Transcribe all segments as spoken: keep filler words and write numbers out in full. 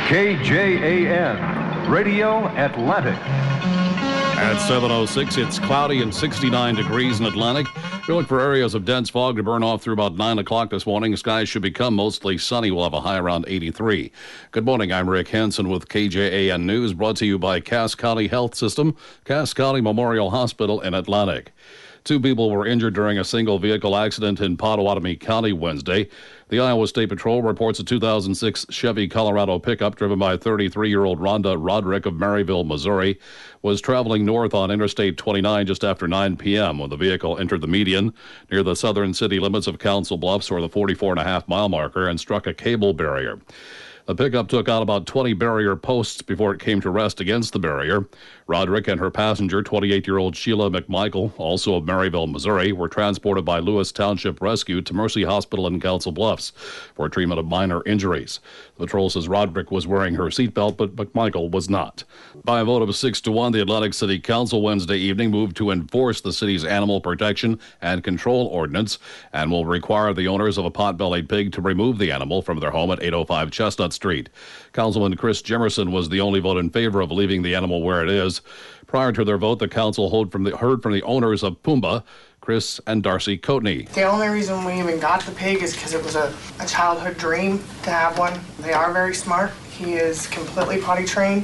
K J A N, Radio Atlantic. At seven oh six, it's cloudy and sixty-nine degrees in Atlantic. We look for areas of dense fog to burn off through about nine o'clock this morning. Skies should become mostly sunny. We'll have a high around eighty-three. Good morning. I'm Rick Hansen with K J A N News, brought to you by Cass County Health System, Cass County Memorial Hospital in Atlantic. Two people were injured during a single vehicle accident in Pottawatomie County Wednesday. The Iowa State Patrol reports a two thousand six Chevy Colorado pickup driven by thirty-three-year-old Rhonda Roderick of Maryville, Missouri, was traveling north on Interstate twenty-nine just after nine p.m. when the vehicle entered the median near the southern city limits of Council Bluffs, or the forty-four and a half mile marker, and struck a cable barrier. The pickup took out about twenty barrier posts before it came to rest against the barrier. Roderick and her passenger, twenty-eight-year-old Sheila McMichael, also of Maryville, Missouri, were transported by Lewis Township Rescue to Mercy Hospital in Council Bluffs for treatment of minor injuries. The patrol says Roderick was wearing her seatbelt, but McMichael was not. By a vote of six to one, the Atlantic City Council Wednesday evening moved to enforce the city's animal protection and control ordinance and will require the owners of a pot-bellied pig to remove the animal from their home at eight oh five Chestnut Street. Councilman Chris Jimerson was the only vote in favor of leaving the animal where it is. Prior to their vote, the council heard from the, heard from the owners of Pumbaa, Chris and Darcy Coatney. The only reason we even got the pig is because it was a, a childhood dream to have one. They are very smart. He is completely potty trained.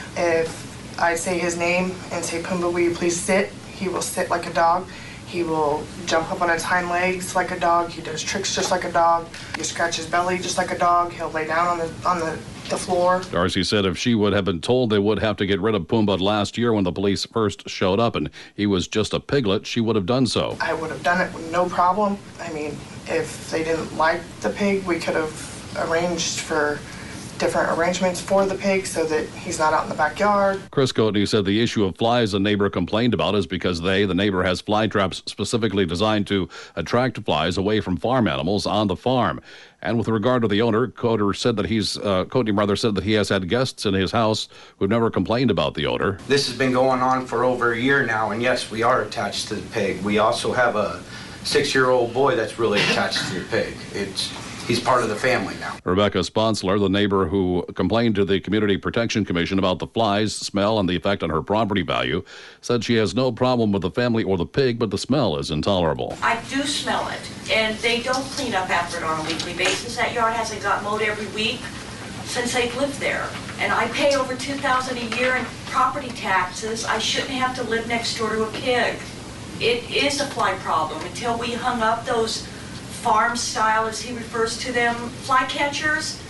If I say his name and say, Pumbaa, will you please sit? He will sit like a dog. He will jump up on his hind legs like a dog. He does tricks just like a dog. You scratch his belly just like a dog. He'll lay down on the on the, the floor. Darcy said if she would have been told they would have to get rid of Pumbaa last year when the police first showed up and he was just a piglet, she would have done so. I would have done it with no problem. I mean, if they didn't like the pig, we could have arranged for different arrangements for the pig so that he's not out in the backyard. Chris Coatney said the issue of flies a neighbor complained about is because they, the neighbor, has fly traps specifically designed to attract flies away from farm animals on the farm. And with regard to the owner, Coatney said that he's uh, Coatney rather said that he has had guests in his house who've never complained about the odor. This has been going on for over a year now, and yes, we are attached to the pig. We also have a six-year-old boy that's really attached to the pig. It's He's part of the family now. Rebecca Sponsler, the neighbor who complained to the Community Protection Commission about the flies, smell, and the effect on her property value, said she has no problem with the family or the pig, but the smell is intolerable. I do smell it, and they don't clean up after it on a weekly basis. That yard hasn't got mowed every week since they've lived there. And I pay over two thousand dollars a year in property taxes. I shouldn't have to live next door to a pig. It is a fly problem until we hung up those farm style, as he refers to them, fly catchers.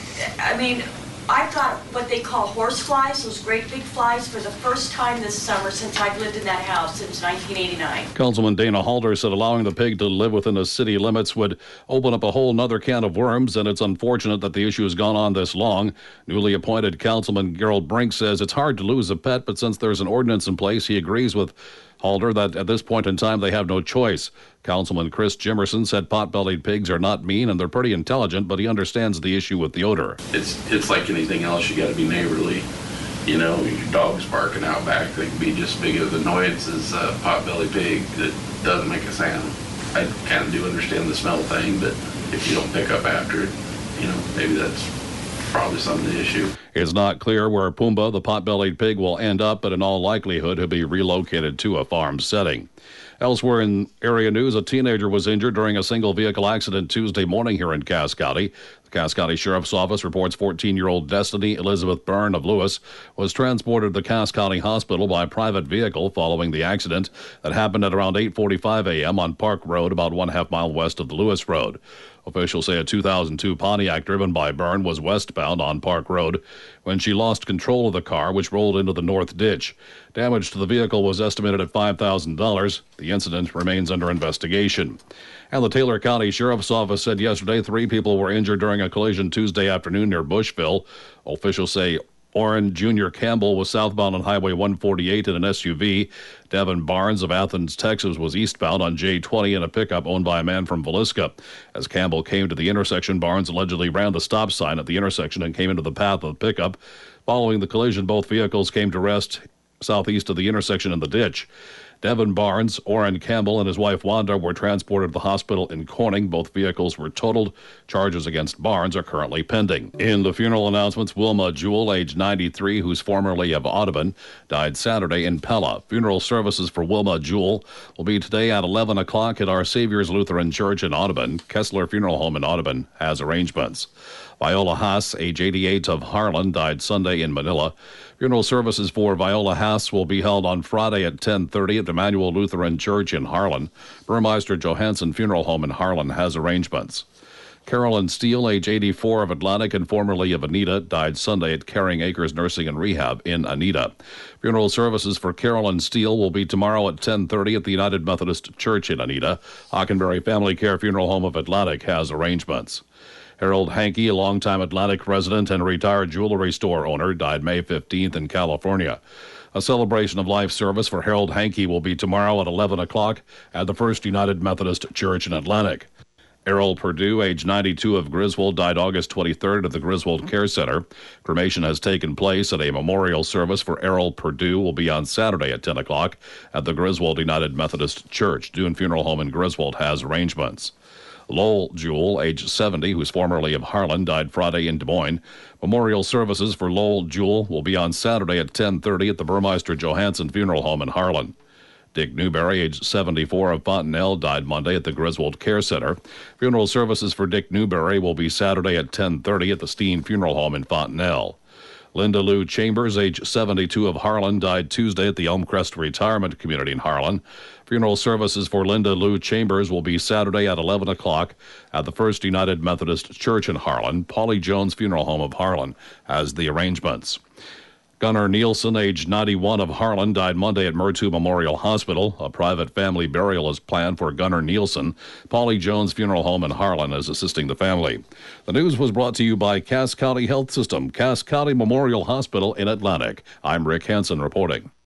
I mean, I've got what they call horse flies, those great big flies, for the first time this summer since I've lived in that house since nineteen eighty-nine. Councilman Dana Halder said allowing the pig to live within the city limits would open up a whole nother can of worms, and it's unfortunate that the issue has gone on this long. Newly appointed Councilman Gerald Brink says it's hard to lose a pet, but since there's an ordinance in place, he agrees with Halder that at this point in time they have no choice. Councilman Chris Jimerson said pot-bellied pigs are not mean and they're pretty intelligent, but he understands the issue with the odor. It's it's like anything else. You got to be neighborly. You know, your dog's barking out back. They can be just big as annoyance as a pot-bellied pig that doesn't make a sound. I kind of do understand the smell thing, but if you don't pick up after it, you know, maybe that's probably some of the issue. It's not clear where Pumbaa, the pot-bellied pig, will end up, but in all likelihood he'll be relocated to a farm setting. Elsewhere in area news, a teenager was injured during a single vehicle accident Tuesday morning here in Cass County. The Cass County Sheriff's Office reports fourteen-year-old Destiny Elizabeth Byrne of Lewis was transported to the Cass County Hospital by private vehicle following the accident that happened at around eight forty-five a.m. on Park Road, about one half mile west of the Lewis Road. Officials say a two thousand two Pontiac driven by Byrne was westbound on Park Road when she lost control of the car, which rolled into the north ditch. Damage to the vehicle was estimated at five thousand dollars. The incident remains under investigation. And the Taylor County Sheriff's Office said yesterday three people were injured during a collision Tuesday afternoon near Bushville. Officials say Orrin Junior Campbell was southbound on Highway one forty-eight in an S U V. Devin Barnes of Athens, Texas, was eastbound on J twenty in a pickup owned by a man from Villisca. As Campbell came to the intersection, Barnes allegedly ran the stop sign at the intersection and came into the path of the pickup. Following the collision, both vehicles came to rest southeast of the intersection in the ditch. Devin Barnes, Orrin Campbell, and his wife Wanda were transported to the hospital in Corning. Both vehicles were totaled. Charges against Barnes are currently pending. In the funeral announcements, Wilma Jewell, age ninety-three, who's formerly of Audubon, died Saturday in Pella. Funeral services for Wilma Jewell will be today at eleven o'clock at Our Savior's Lutheran Church in Audubon. Kessler Funeral Home in Audubon has arrangements. Viola Haas, age eighty-eight, of Harlan, died Sunday in Manila. Funeral services for Viola Haas will be held on Friday at ten thirty at Emmanuel Lutheran Church in Harlan. Burmeister Johansson Funeral Home in Harlan has arrangements. Carolyn Steele, age eighty-four, of Atlantic and formerly of Anita, died Sunday at Caring Acres Nursing and Rehab in Anita. Funeral services for Carolyn Steele will be tomorrow at ten thirty at the United Methodist Church in Anita. Hockenberry Family Care Funeral Home of Atlantic has arrangements. Harold Hankey, a longtime Atlantic resident and retired jewelry store owner, died May fifteenth in California. A celebration of life service for Harold Hankey will be tomorrow at eleven o'clock at the First United Methodist Church in Atlantic. Errol Perdue, age ninety-two, of Griswold, died August twenty-third at the Griswold Care Center. Cremation has taken place, and a memorial service for Errol Perdue will be on Saturday at ten o'clock at the Griswold United Methodist Church. Dune Funeral Home in Griswold has arrangements. Lowell Jewell, age seventy, who's formerly of Harlan, died Friday in Des Moines. Memorial services for Lowell Jewell will be on Saturday at ten thirty at the Burmeister Johansson Funeral Home in Harlan. Dick Newberry, age seventy-four, of Fontenelle, died Monday at the Griswold Care Center. Funeral services for Dick Newberry will be Saturday at ten thirty at the Steen Funeral Home in Fontenelle. Linda Lou Chambers, age seventy-two, of Harlan, died Tuesday at the Elmcrest Retirement Community in Harlan. Funeral services for Linda Lou Chambers will be Saturday at eleven o'clock at the First United Methodist Church in Harlan. Polly Jones Funeral Home of Harlan has the arrangements. Gunnar Nielsen, age ninety-one, of Harlan, died Monday at Murtu Memorial Hospital. A private family burial is planned for Gunnar Nielsen. Polly Jones Funeral Home in Harlan is assisting the family. The news was brought to you by Cass County Health System, Cass County Memorial Hospital in Atlantic. I'm Rick Hansen reporting.